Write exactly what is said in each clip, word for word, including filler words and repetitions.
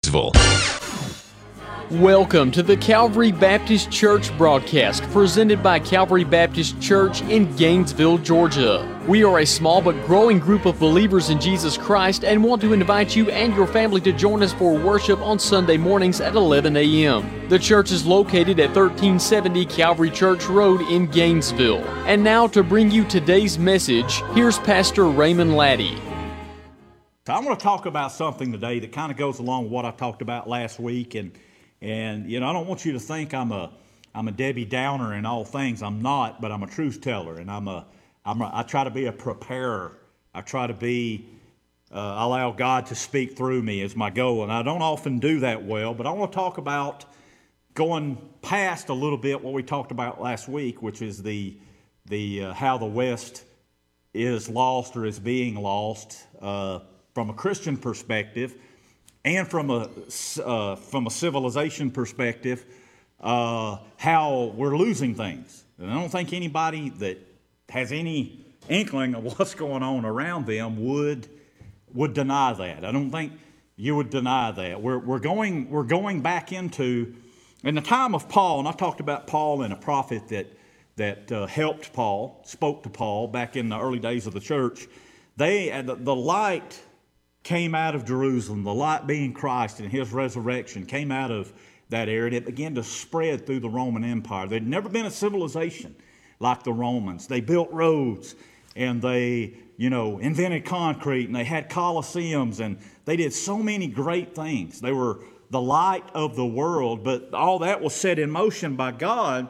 Gainesville. Welcome to the Calvary Baptist Church broadcast presented by Calvary Baptist Church in Gainesville, Georgia. We are a small but growing group of believers in Jesus Christ and want to invite you and your family to join us for worship on Sunday mornings at eleven a.m. The church is located at thirteen seventy Calvary Church Road in Gainesville. And now to bring you today's message, here's Pastor Raymond Laddie. So I want to talk about something today that kind of goes along with what I talked about last week, and And, you know, I don't want you to think I'm a, I'm a Debbie Downer in all things. I'm not, but I'm a truth teller, and I'm a, I'm a I try to be a preparer. I try to be, uh, allow God to speak through me is my goal, and I don't often do that well, but I want to talk about going past a little bit what we talked about last week, which is the, the uh, how the West is lost or is being lost uh, from a Christian perspective. And from a, uh, from a civilization perspective, uh, how we're losing things. And I don't think anybody that has any inkling of what's going on around them would would deny that. I don't think you would deny that. We're, we're, going, we're going back into, in the time of Paul, and I talked about Paul and a prophet that, that uh, helped Paul, spoke to Paul back in the early days of the church. They, uh, the, the light came out of Jerusalem, the light being Christ and His resurrection came out of that area, and it began to spread through the Roman Empire. There'd never been a civilization like the Romans. They built roads, and they, you know, invented concrete, and they had colosseums, and they did so many great things. They were the light of the world, but all that was set in motion by God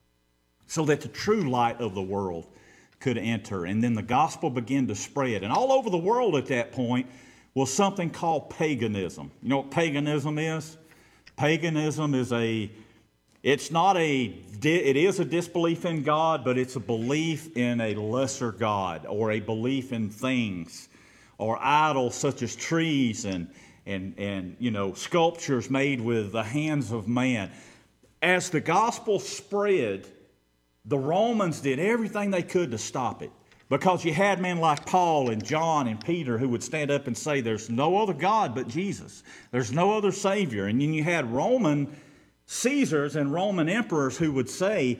so that the true light of the world could enter. And then the gospel began to spread. And all over the world at that point was something called paganism. You know what paganism is? Paganism is a, it's not a, it is a disbelief in God, but it's a belief in a lesser God, or a belief in things, or idols such as trees and, and, and you know, sculptures made with the hands of man. As the gospel spread, the Romans did everything they could to stop it. Because you had men like Paul and John and Peter who would stand up and say, there's no other God but Jesus. There's no other Savior. And then you had Roman Caesars and Roman emperors who would say,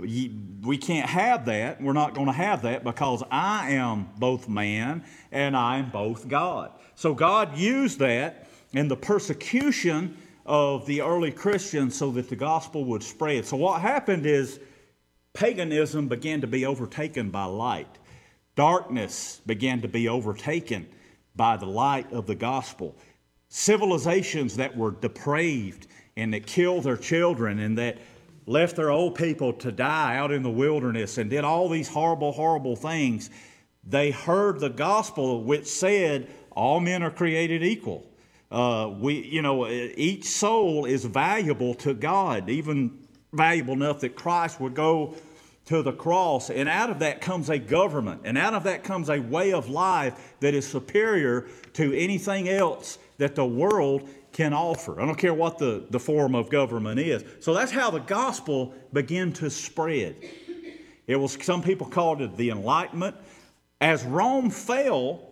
we can't have that. We're not going to have that because I am both man and I am both God. So God used that in the persecution of the early Christians so that the gospel would spread. So what happened is paganism began to be overtaken by light. Darkness began to be overtaken by the light of the gospel. Civilizations that were depraved and that killed their children and that left their old people to die out in the wilderness and did all these horrible, horrible things, they heard the gospel which said all men are created equal. Uh, we, you know, each soul is valuable to God, even valuable enough that Christ would go to the cross, and out of that comes a government, and out of that comes a way of life that is superior to anything else that the world can offer. I don't care what the, the form of government is. So that's how the gospel began to spread. It was, some people called it the Enlightenment. As Rome fell,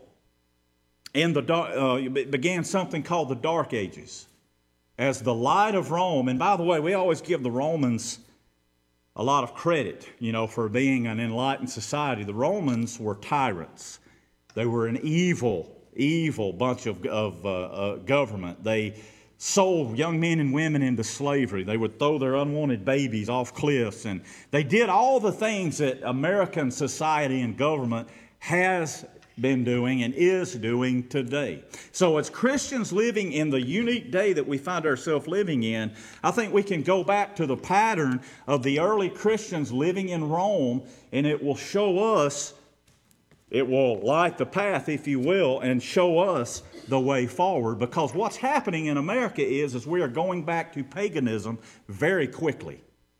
in the uh, it began something called the Dark Ages. As the light of Rome, and by the way, we always give the Romans a lot of credit, you know, for being an enlightened society. The Romans were tyrants. They were an evil, evil bunch of, of uh, uh, government. They sold young men and women into slavery. They would throw their unwanted babies off cliffs. And they did all the things that American society and government has been doing and is doing today. So as Christians living in the unique day that we find ourselves living in, I think we can go back to the pattern of the early Christians living in Rome, and it will show us, it will light the path, if you will, and show us the way forward. Because what's happening in America is, is we are going back to paganism very quickly.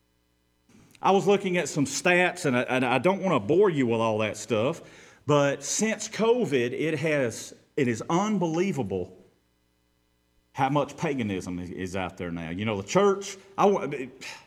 I was looking at some stats, and I, and I don't want to bore you with all that stuff, but since COVID, it has it is unbelievable how much paganism is out there now. You know, the church, I,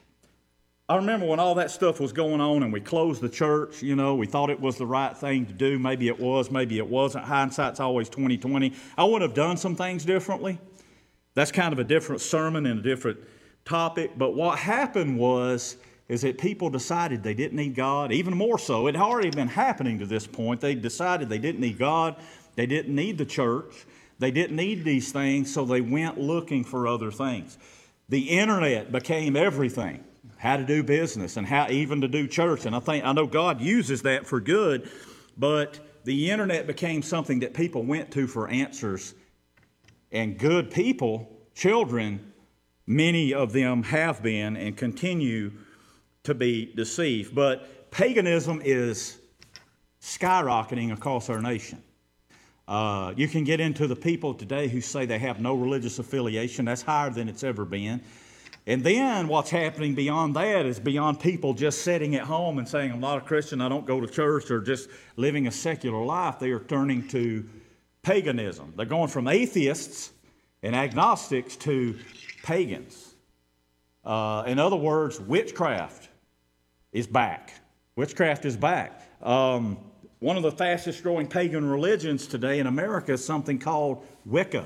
I remember when all that stuff was going on and we closed the church, you know, we thought it was the right thing to do. Maybe it was, maybe it wasn't. Hindsight's always twenty twenty. I would have done some things differently. That's kind of a different sermon and a different topic. But what happened was is that people decided they didn't need God. Even more so, it had already been happening to this point. They decided they didn't need God. They didn't need the church. They didn't need these things, so they went looking for other things. The internet became everything. How to do business and how even to do church. And I think I know God uses that for good, but the internet became something that people went to for answers. And good people, children, many of them have been and continue to be deceived. But paganism is skyrocketing across our nation. Uh, you can get into the people today who say they have no religious affiliation. That's higher than it's ever been. And then what's happening beyond that is beyond people just sitting at home and saying, I'm not a Christian, I don't go to church, or just living a secular life. They are turning to paganism. They're going from atheists and agnostics to pagans. Uh, in other words, witchcraft is back. Witchcraft is back. Um, one of the fastest growing pagan religions today in America is something called Wicca.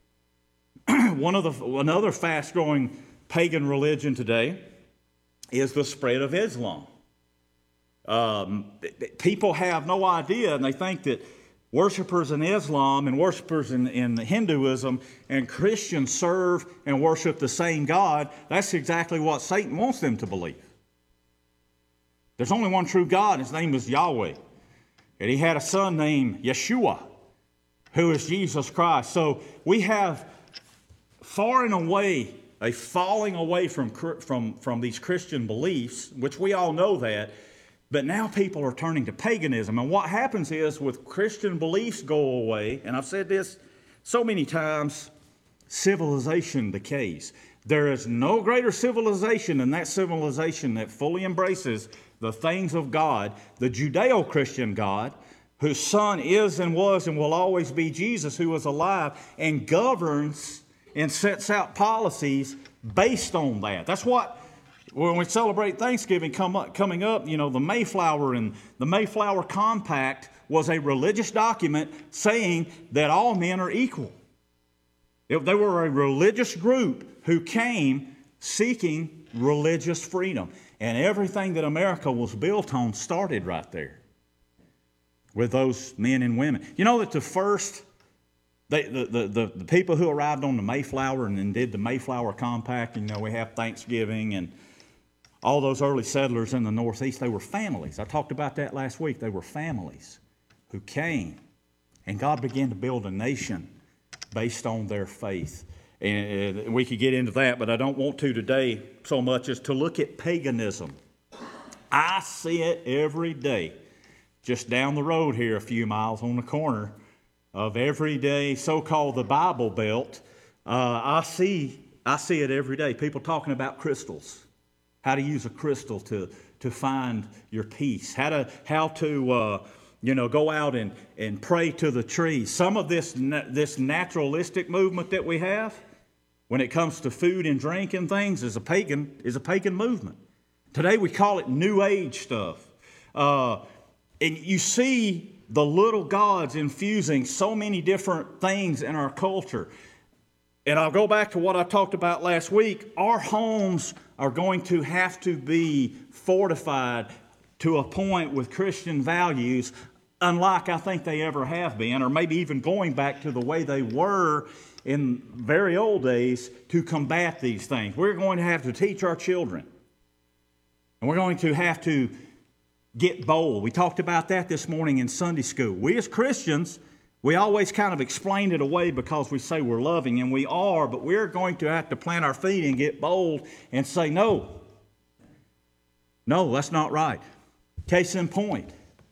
one of the another fast growing pagan religion today is the spread of Islam. Um, people have no idea, and they think that worshipers in Islam and worshipers in, in Hinduism and Christians serve and worship the same God. That's exactly what Satan wants them to believe. There's only one true God. His name is Yahweh. And he had a son named Yeshua, who is Jesus Christ. So we have far and away a falling away from, from, from these Christian beliefs, which we all know that, but now people are turning to paganism. And what happens is with Christian beliefs go away, and I've said this so many times, civilization decays. There is no greater civilization than that civilization that fully embraces the things of God, the Judeo-Christian God, whose son is and was and will always be Jesus, who is alive and governs and sets out policies based on that. That's what, when we celebrate Thanksgiving come up, coming up, you know, the Mayflower and the Mayflower Compact was a religious document saying that all men are equal. They were a religious group who came seeking religious freedom. And everything that America was built on started right there with those men and women. You know that the first... They, the, the, the, the people who arrived on the Mayflower and then did the Mayflower Compact, you know, we have Thanksgiving and all those early settlers in the Northeast, they were families. I talked about that last week. They were families who came, and God began to build a nation based on their faith. And, and we could get into that, but I don't want to today so much as to look at paganism. I see it every day, just down the road here a few miles on the corner of everyday so-called the Bible Belt. uh, I see I see it every day. People talking about crystals, how to use a crystal to to find your peace, how to how to uh, you know go out and and pray to the trees. Some of this this naturalistic movement that we have when it comes to food and drink and things is a pagan is a pagan movement. Today we call it New Age stuff, uh, and you see the little gods infusing so many different things in our culture. And I'll go back to what I talked about last week. Our homes are going to have to be fortified to a point with Christian values, unlike I think they ever have been, or maybe even going back to the way they were in very old days to combat these things. We're going to have to teach our children. And we're going to have to get bold. We talked about that this morning in Sunday school. We as Christians, we always kind of explain it away because we say we're loving, and we are, but we're going to have to plant our feet and get bold and say, no, no, that's not right. Case in point,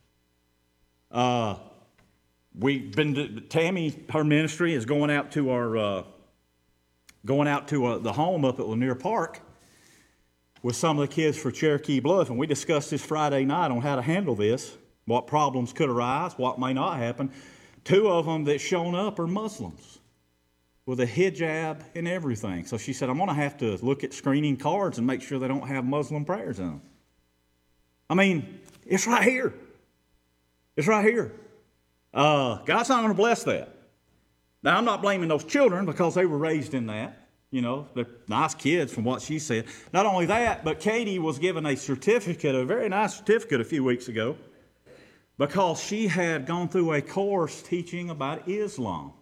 uh, we've been, to, Tammy, her ministry is going out to our, uh, going out to uh, the home up at Lanier Park with some of the kids for Cherokee Bluff, and we discussed this Friday night on how to handle this, what problems could arise, what may not happen. Two of them that shown up are Muslims with a hijab and everything. So she said, I'm going to have to look at screening cards and make sure they don't have Muslim prayers in them. I mean, it's right here. It's right here. Uh, God's not going to bless that. Now, I'm not blaming those children because they were raised in that. You know, they're nice kids from what she said. Not only that, but Katie was given a certificate, a very nice certificate a few weeks ago, because she had gone through a course teaching about Islam.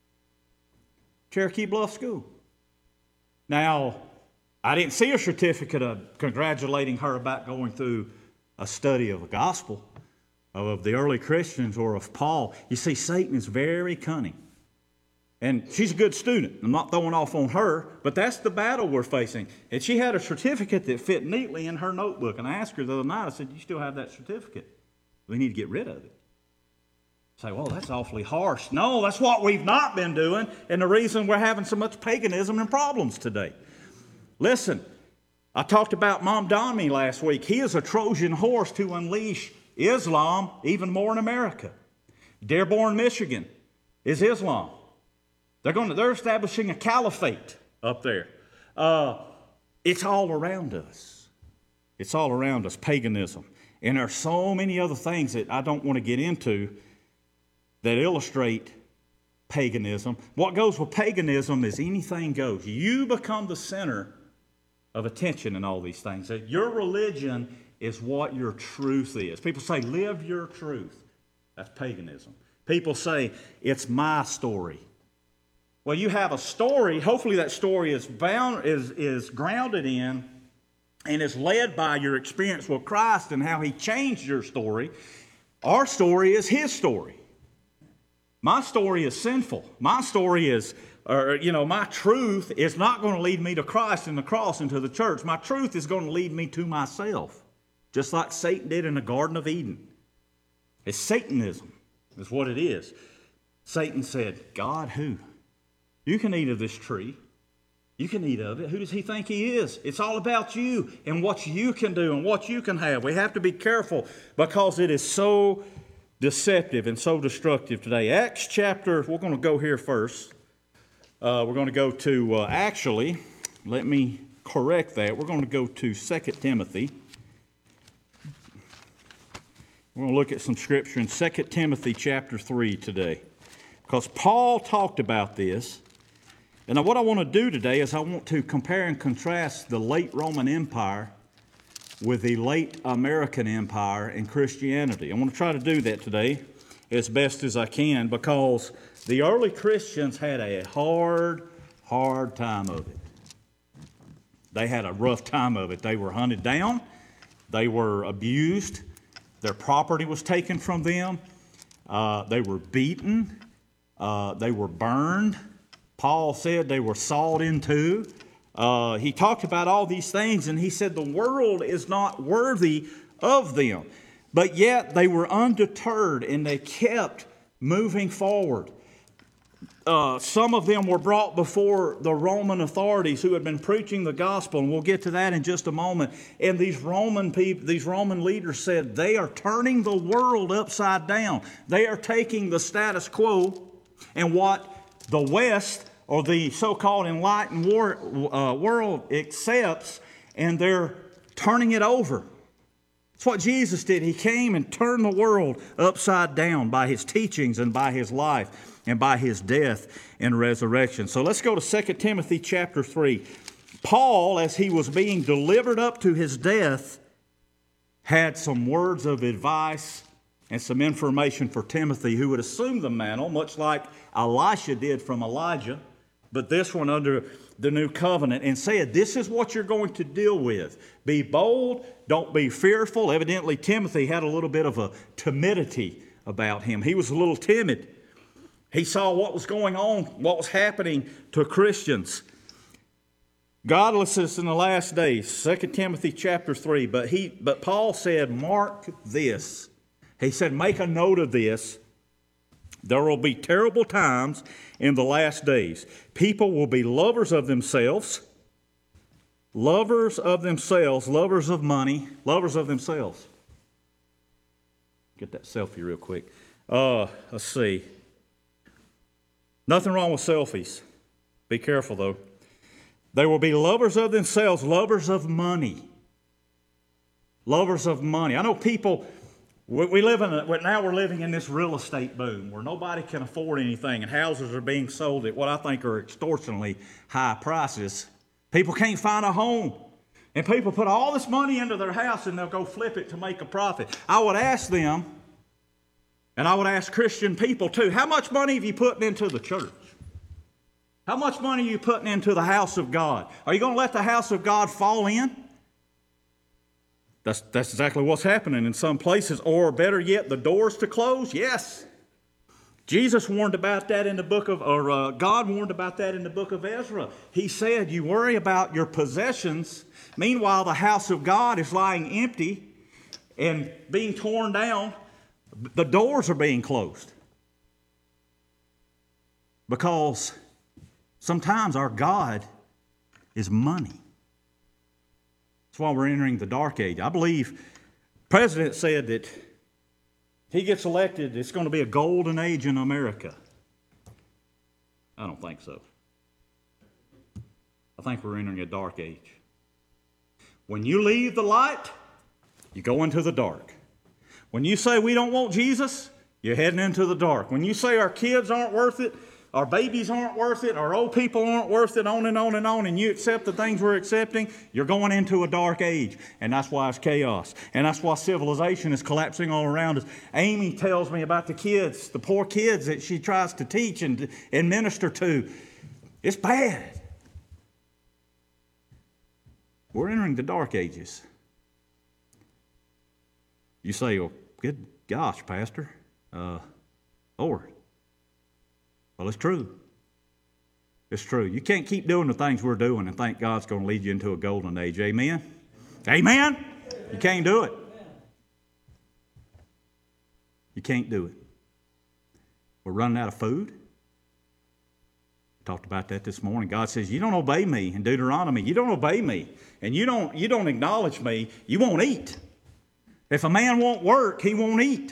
Cherokee Bluff School. Now, I didn't see a certificate of congratulating her about going through a study of the gospel, of the early Christians or of Paul. You see, Satan is very cunning. And she's a good student. I'm not throwing off on her, but that's the battle we're facing. And she had a certificate that fit neatly in her notebook. And I asked her the other night, I said, you still have that certificate? We need to get rid of it. Say, well, that's awfully harsh. No, that's what we've not been doing, and the reason we're having so much paganism and problems today. Listen, I talked about Mamdani last week. He is a Trojan horse to unleash Islam even more in America. Dearborn, Michigan is Islam. They're going to, they're establishing a caliphate up there. Uh, it's all around us. It's all around us, paganism. And there are so many other things that I don't want to get into that illustrate paganism. What goes with paganism is anything goes. You become the center of attention in all these things. That your religion is what your truth is. People say, live your truth. That's paganism. People say, it's my story. Well, you have a story. Hopefully that story is bound, is, is grounded in and is led by your experience with Christ and how He changed your story. Our story is His story. My story is sinful. My story is, or, you know, my truth is not going to lead me to Christ and the cross and to the church. My truth is going to lead me to myself, just like Satan did in the Garden of Eden. It's Satanism is what it is. Satan said, God who? You can eat of this tree. You can eat of it. Who does he think he is? It's all about you and what you can do and what you can have. We have to be careful because it is so deceptive and so destructive today. Acts chapter, we're going to go here first. Uh, we're going to go to, uh, actually, let me correct that. We're going to go to Second Timothy. We're going to look at some scripture in Second Timothy chapter three today. Because Paul talked about this. And what I want to do today is I want to compare and contrast the late Roman Empire with the late American Empire and Christianity. I want to try to do that today as best as I can because the early Christians had a hard, hard time of it. They had a rough time of it. They were hunted down. They were abused. Their property was taken from them. Uh, they were beaten. Uh, they were burned. Paul said they were sawed in two. Uh, he talked about all these things, and he said the world is not worthy of them. But yet they were undeterred, and they kept moving forward. Uh, some of them were brought before the Roman authorities who had been preaching the gospel, and we'll get to that in just a moment. And these Roman people, these Roman leaders said they are turning the world upside down. They are taking the status quo and what the West or the so-called enlightened war, uh, world accepts, and they're turning it over. That's what Jesus did. He came and turned the world upside down by His teachings and by His life and by His death and resurrection. So let's go to Second Timothy chapter three. Paul, as he was being delivered up to his death, had some words of advice and some information for Timothy, who would assume the mantle, much like Elisha did from Elijah, but this one under the new covenant, and said, this is what you're going to deal with. Be bold, don't be fearful. Evidently, Timothy had a little bit of a timidity about him. He was a little timid. He saw what was going on, what was happening to Christians. Godlessness in the last days, Second Timothy chapter three, but he, but Paul said, mark this. He said, make a note of this. There will be terrible times in the last days. People will be lovers of themselves, lovers of themselves, lovers of money, lovers of themselves. Get that selfie real quick. Uh, let's see. Nothing wrong with selfies. Be careful, though. They will be lovers of themselves, lovers of money. Lovers of money. I know people We, we live in a, now we're living in this real estate boom where nobody can afford anything and houses are being sold at what I think are extortionately high prices. People can't find a home. And people put all this money into their house and they'll go flip it to make a profit. I would ask them, and I would ask Christian people too, how much money have you put into the church? How much money are you putting into the house of God? Are you going to let the house of God fall in? That's, that's exactly what's happening in some places. Or better yet, the doors to close? Yes. Jesus warned about that in the book of, or uh, God warned about that in the book of Ezra. He said, you worry about your possessions. Meanwhile, the house of God is lying empty and being torn down. The doors are being closed. Because sometimes our God is money. That's why we're entering the dark age. I believe the president said that he gets elected, it's going to be a golden age in America. I don't think so. I think we're entering a dark age. When you leave the light, you go into the dark. When you say we don't want Jesus, you're heading into the dark. When you say our kids aren't worth it, our babies aren't worth it, our old people aren't worth it, on and on and on, and you accept the things we're accepting, you're going into a dark age. And that's why it's chaos. And that's why civilization is collapsing all around us. Amy tells me about the kids, the poor kids that she tries to teach and, and minister to. It's bad. We're entering the dark ages. You say, well, good gosh, Pastor, uh, Lord. Well, it's true. It's true. You can't keep doing the things we're doing and think God's going to lead you into a golden age. Amen? Amen? You can't do it. You can't do it. We're running out of food. We talked about that this morning. God says, you don't obey me in Deuteronomy. You don't obey me. And you don't, you don't acknowledge me. You won't eat. If a man won't work, he won't eat.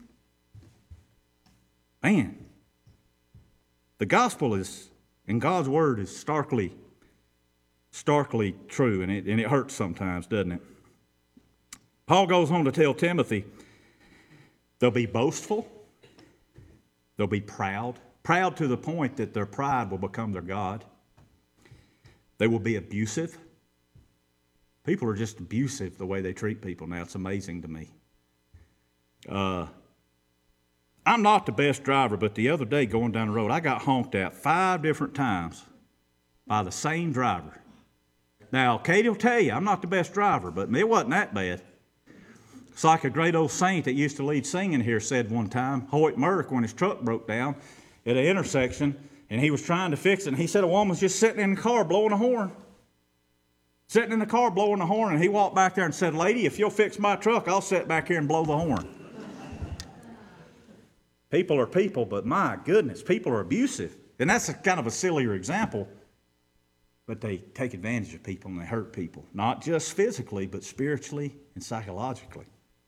Man. The gospel is, and God's word is starkly, starkly true, and it, and it hurts sometimes, doesn't it? Paul goes on to tell Timothy, they'll be boastful, they'll be proud, proud to the point that their pride will become their God. They will be abusive. People are just abusive the way they treat people now. It's amazing to me. Uh, I'm not the best driver, but the other day going down the road, I got honked at five different times by the same driver. Now, Katie will tell you, I'm not the best driver, but it wasn't that bad. It's like a great old saint that used to lead singing here said one time, Hoyt Merck, when his truck broke down at an intersection, and he was trying to fix it, and he said a woman was just sitting in the car blowing a horn. Sitting in the car blowing the horn, and he walked back there and said, lady, if you'll fix my truck, I'll sit back here and blow the horn. People are people, but my goodness, people are abusive. And that's a kind of a sillier example, but they take advantage of people and they hurt people, not just physically, but spiritually and psychologically.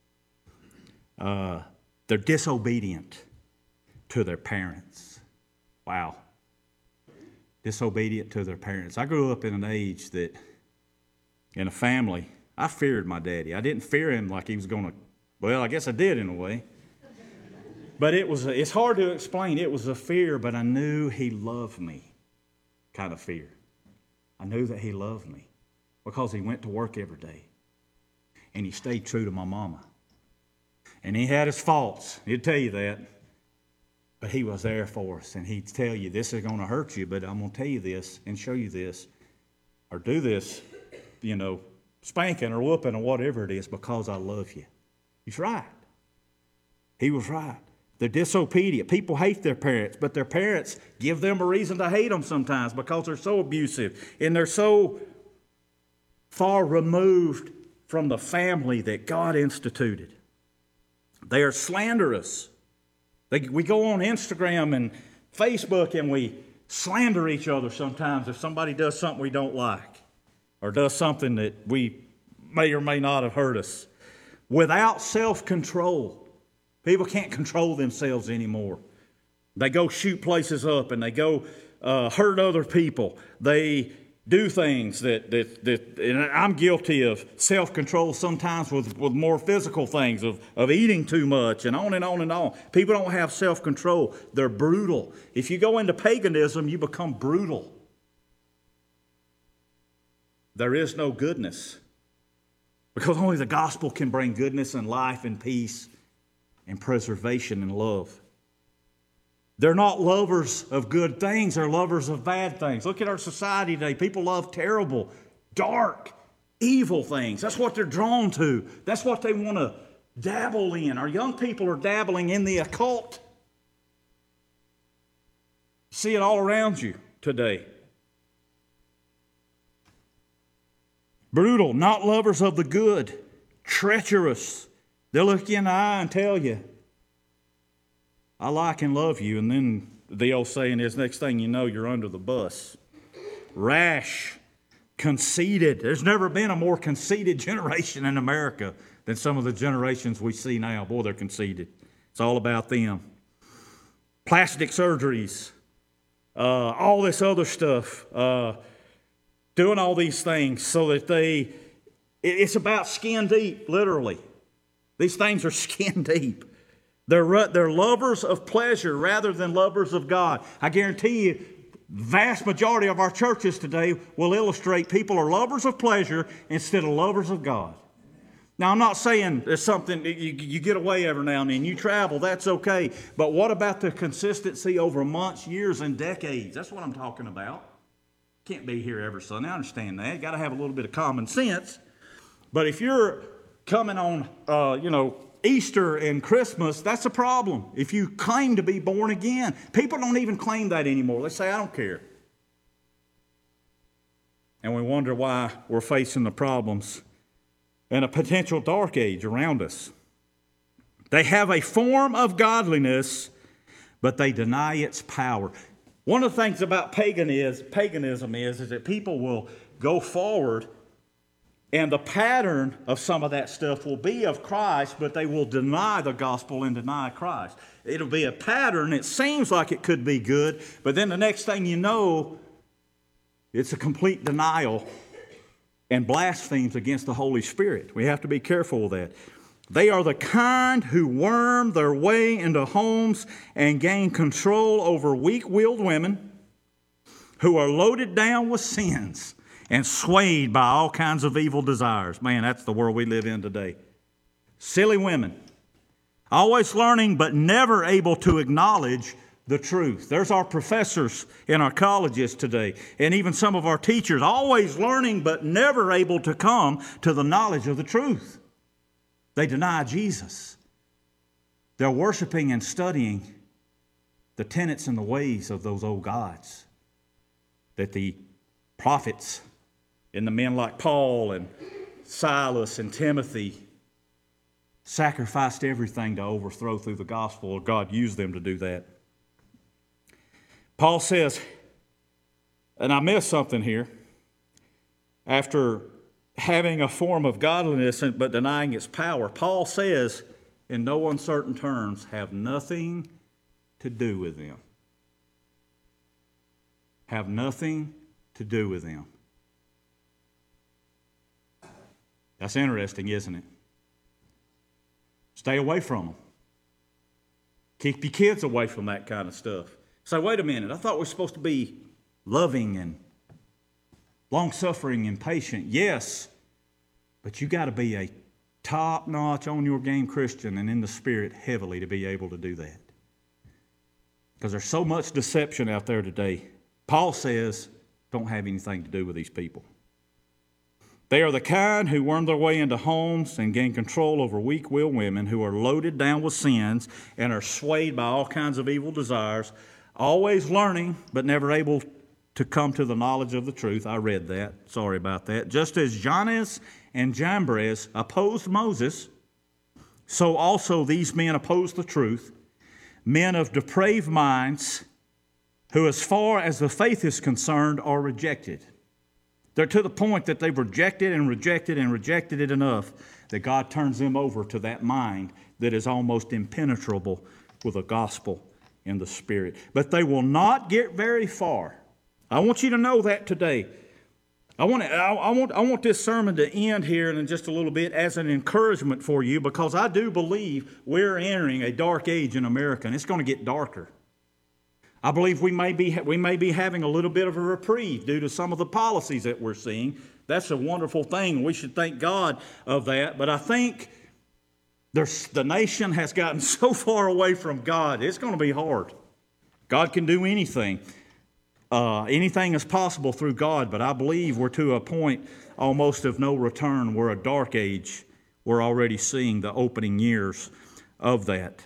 Uh, they're disobedient to their parents. Wow. Disobedient to their parents. I grew up in an age that, in a family, I feared my daddy. I didn't fear him like he was going to, well, I guess I did in a way. But it was, it's hard to explain. It was a fear, but I knew he loved me kind of fear. I knew that he loved me because he went to work every day. And he stayed true to my mama. And he had his faults. He'd tell you that. But he was there for us. And he'd tell you, this is going to hurt you, but I'm going to tell you this and show you this. Or do this, you know, spanking or whooping or whatever it is because I love you. He's right. He was right. They're disobedient. People hate their parents, but their parents give them a reason to hate them sometimes because they're so abusive and they're so far removed from the family that God instituted. They are slanderous. They, we go on Instagram and Facebook and we slander each other sometimes if somebody does something we don't like or does something that we may or may not have hurt us. Without self-control. People can't control themselves anymore. They go shoot places up and they go uh, hurt other people. They do things that, that, that and I'm guilty of self-control sometimes with, with more physical things, of, of eating too much and on and on and on. People don't have self-control. They're brutal. If you go into paganism, you become brutal. There is no goodness, because only the gospel can bring goodness and life and peace and preservation and love. They're not lovers of good things, they're lovers of bad things. Look at our society today. People love terrible, dark, evil things. That's what they're drawn to. That's what they want to dabble in. Our young people are dabbling in the occult. See it all around you today. Brutal, not lovers of the good, treacherous. They'll look you in the eye and tell you, I like and love you, and then the old saying is, next thing you know, you're under the bus. Rash, conceited. There's never been a more conceited generation in America than some of the generations we see now. Boy, they're conceited. It's all about them. Plastic surgeries, uh, all this other stuff, uh, doing all these things so that they, it's about skin deep, literally. These things are skin deep. They're, they're lovers of pleasure rather than lovers of God. I guarantee you, the vast majority of our churches today will illustrate people are lovers of pleasure instead of lovers of God. Now, I'm not saying there's something, you, you get away every now and then, you travel, that's okay. But what about the consistency over months, years, and decades? That's what I'm talking about. Can't be here every Sunday. I understand that. You've got to have a little bit of common sense. But if you're coming on, uh, you know, Easter and Christmas, that's a problem. If you claim to be born again, people don't even claim that anymore. They say, I don't care. And we wonder why we're facing the problems and a potential dark age around us. They have a form of godliness, but they deny its power. One of the things about pagan is, paganism is, is that people will go forward, and the pattern of some of that stuff will be of Christ, but they will deny the gospel and deny Christ. It'll be a pattern. It seems like it could be good, but then the next thing you know, it's a complete denial and blasphemes against the Holy Spirit. We have to be careful of that. They are the kind who worm their way into homes and gain control over weak-willed women who are loaded down with sins and swayed by all kinds of evil desires. Man, that's the world we live in today. Silly women, always learning but never able to acknowledge the truth. There's our professors in our colleges today, and even some of our teachers, always learning but never able to come to the knowledge of the truth. They deny Jesus. They're worshiping and studying the tenets and the ways of those old gods that the prophets and the men like Paul and Silas and Timothy sacrificed everything to overthrow through the gospel, or God used them to do that. Paul says, and I missed something here, after having a form of godliness but denying its power, Paul says, in no uncertain terms, have nothing to do with them. Have nothing to do with them. That's interesting, isn't it? Stay away from them. Keep your kids away from that kind of stuff. Say, wait a minute, I thought we were supposed to be loving and long-suffering and patient. Yes, but you got to be a top-notch, on-your-game Christian and in the Spirit heavily to be able to do that. Because there's so much deception out there today. Paul says, don't have anything to do with these people. They are the kind who worm their way into homes and gain control over weak-willed women who are loaded down with sins and are swayed by all kinds of evil desires, always learning but never able to come to the knowledge of the truth. I read that. Sorry about that. Just as Jannes and Jambres opposed Moses, so also these men oppose the truth, men of depraved minds who, as far as the faith is concerned, are rejected. They're to the point that they've rejected and rejected and rejected it enough that God turns them over to that mind that is almost impenetrable with the gospel and the Spirit. But they will not get very far. I want you to know that today. I want, to, I, I, want, I want this sermon to end here in just a little bit as an encouragement for you, because I do believe we're entering a dark age in America, and it's going to get darker. I believe we may be, we may be having a little bit of a reprieve due to some of the policies that we're seeing. That's a wonderful thing. We should thank God of that. But I think there's, the nation has gotten so far away from God, it's going to be hard. God can do anything. Uh, anything is possible through God, but I believe we're to a point almost of no return. We're a dark age. We're already seeing the opening years of that.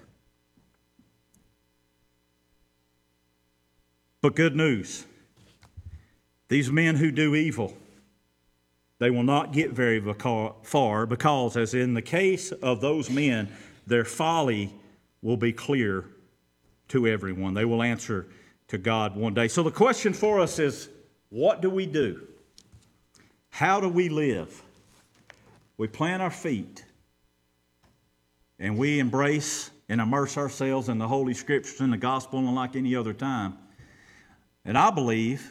But good news. These men who do evil, they will not get very far, because, as in the case of those men, their folly will be clear to everyone. They will answer to God one day. So the question for us is, what do we do? How do we live? We plant our feet and we embrace and immerse ourselves in the Holy Scriptures and the gospel unlike any other time. And I believe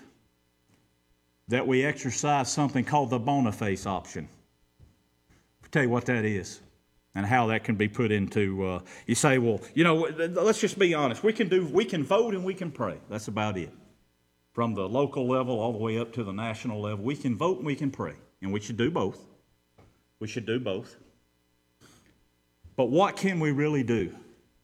that we exercise something called the Boniface option. I'll tell you what that is and how that can be put into, uh, you say, well, you know, let's just be honest. We can do, we can vote and we can pray. That's about it. From the local level all the way up to the national level, we can vote and we can pray. And we should do both. We should do both. But what can we really do?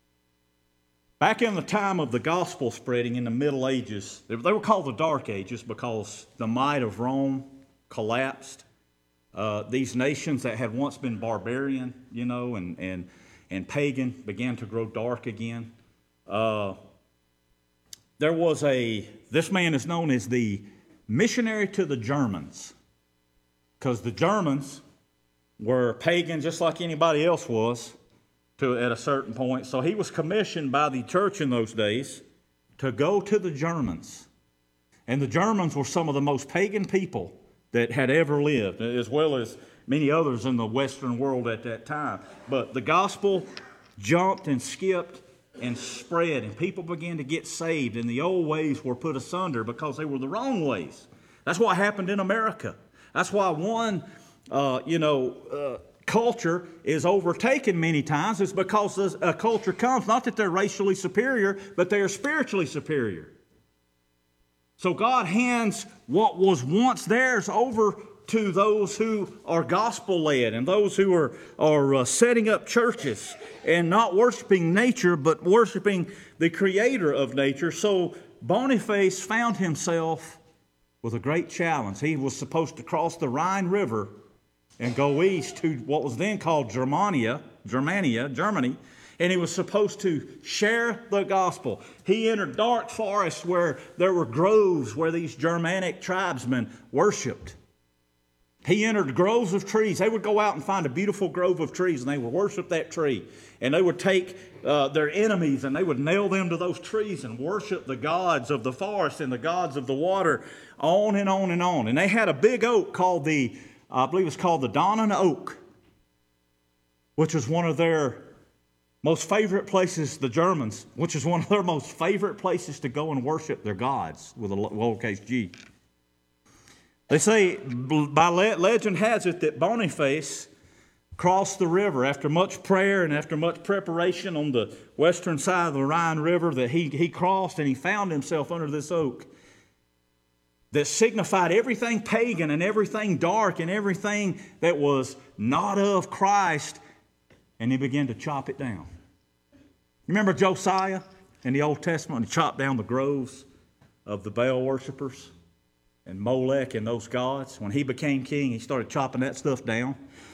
Back in the time of the gospel spreading in the Middle Ages, they were called the Dark Ages because the might of Rome collapsed. Uh, these nations that had once been barbarian, you know, and, and, and pagan began to grow dark again. Uh, there was a, this man is known as the missionary to the Germans, because the Germans were pagan just like anybody else was to, at a certain point. So he was commissioned by the church in those days to go to the Germans. And the Germans were some of the most pagan people that had ever lived, as well as many others in the Western world at that time. But the gospel jumped and skipped and spread, and people began to get saved, and the old ways were put asunder because they were the wrong ways. That's what happened in America. That's why one, uh, you know, uh, culture is overtaken many times. It's because a culture comes, not that they're racially superior, but they are spiritually superior. So God hands what was once theirs over to those who are gospel-led and those who are, are uh, setting up churches and not worshiping nature, but worshiping the creator of nature. So Boniface found himself with a great challenge. He was supposed to cross the Rhine River and go east to what was then called Germania, Germania, Germany, and he was supposed to share the gospel. He entered dark forests where there were groves where these Germanic tribesmen worshipped. He entered groves of trees. They would go out and find a beautiful grove of trees, and they would worship that tree. And they would take uh, their enemies, and they would nail them to those trees and worship the gods of the forest and the gods of the water, on and on and on. And they had a big oak called the, I believe it's called the Donnan Oak, which was one of their most favorite places, the Germans, which is one of their most favorite places to go and worship their gods with a lowercase g. They say, by legend has it, that Boniface crossed the river after much prayer and after much preparation on the western side of the Rhine River, that he, he crossed and he found himself under this oak that signified everything pagan and everything dark and everything that was not of Christ, and he began to chop it down. You remember Josiah in the Old Testament? He chopped down the groves of the Baal worshipers and Molech and those gods. When he became king, he started chopping that stuff down.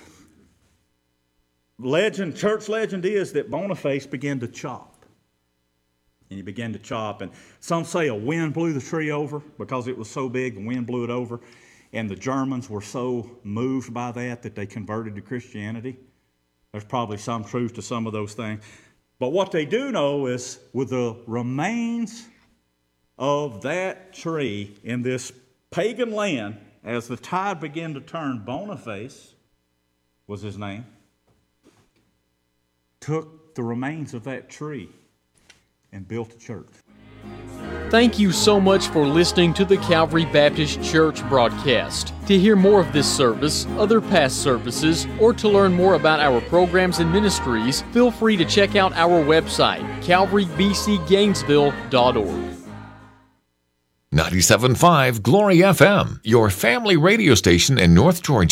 Legend, church legend is that Boniface began to chop. And he began to chop. And some say a wind blew the tree over because it was so big, the wind blew it over. And the Germans were so moved by that that they converted to Christianity. There's probably some truth to some of those things. But what they do know is with the remains of that tree in this pagan land, as the tide began to turn, Boniface was his name, took the remains of that tree and built a church. Thank you so much for listening to the Calvary Baptist Church broadcast. To hear more of this service, other past services, or to learn more about our programs and ministries, feel free to check out our website, calvary b c gainesville dot org. ninety-seven point five Glory F M, your family radio station in North Georgia.